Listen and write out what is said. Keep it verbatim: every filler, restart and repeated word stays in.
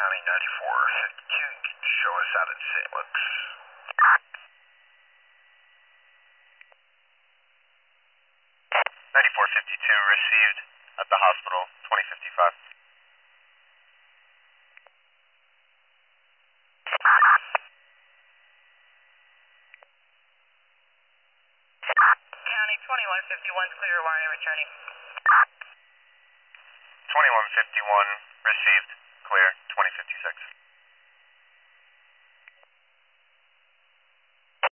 County ninety-four fifty-two, can you show us out in Saint Luke's? ninety-four fifty-two received at the hospital, twenty fifty-five. County twenty-one fifty-one, clear wire returning. twenty-one fifty-one received, clear, twenty fifty-six.